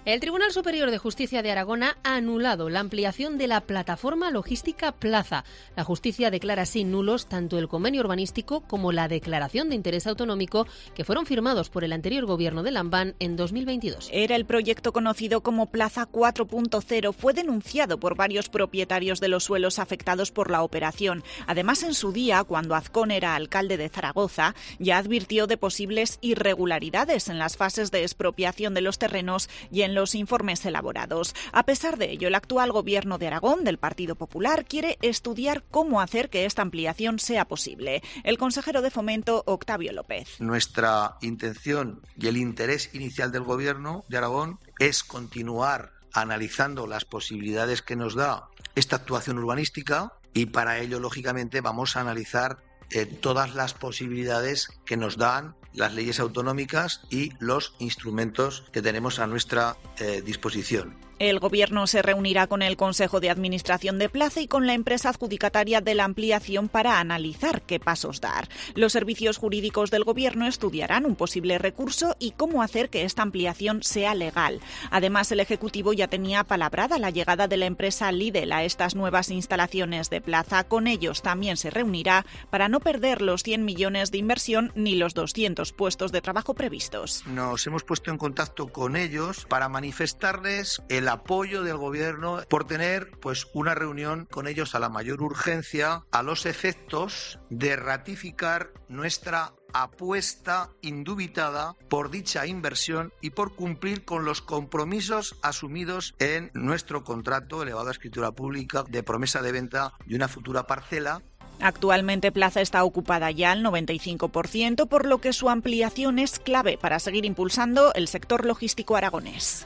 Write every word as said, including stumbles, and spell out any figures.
El Tribunal Superior de Justicia de Aragón ha anulado la ampliación de la plataforma logística Plaza. La justicia declara así nulos tanto el convenio urbanístico como la declaración de interés autonómico que fueron firmados por el anterior gobierno de Lambán en dos mil veintidós. Era el proyecto conocido como Plaza cuatro punto cero. Fue denunciado por varios propietarios de los suelos afectados por la operación. Además, en su día, cuando Azcón era alcalde de Zaragoza, ya advirtió de posibles irregularidades en las fases de expropiación de los terrenos y en los informes elaborados. A pesar de ello, el actual gobierno de Aragón, del Partido Popular, quiere estudiar cómo hacer que esta ampliación sea posible. El consejero de Fomento, Octavio López. Nuestra intención y el interés inicial del gobierno de Aragón es continuar analizando las posibilidades que nos da esta actuación urbanística y para ello, lógicamente, vamos a analizar eh, todas las posibilidades que nos dan las leyes autonómicas y los instrumentos que tenemos a nuestra eh, disposición. El Gobierno se reunirá con el Consejo de Administración de Plaza y con la empresa adjudicataria de la ampliación para analizar qué pasos dar. Los servicios jurídicos del Gobierno estudiarán un posible recurso y cómo hacer que esta ampliación sea legal. Además, el Ejecutivo ya tenía palabrada la llegada de la empresa Lidl a estas nuevas instalaciones de Plaza. Con ellos también se reunirá para no perder los cien millones de inversión ni los doscientos puestos de trabajo previstos. Nos hemos puesto en contacto con ellos para manifestarles el el apoyo del gobierno por tener pues una reunión con ellos a la mayor urgencia a los efectos de ratificar nuestra apuesta indubitada por dicha inversión y por cumplir con los compromisos asumidos en nuestro contrato elevado a escritura pública de promesa de venta de una futura parcela. Actualmente Plaza está ocupada ya al noventa y cinco por ciento, por lo que su ampliación es clave para seguir impulsando el sector logístico aragonés.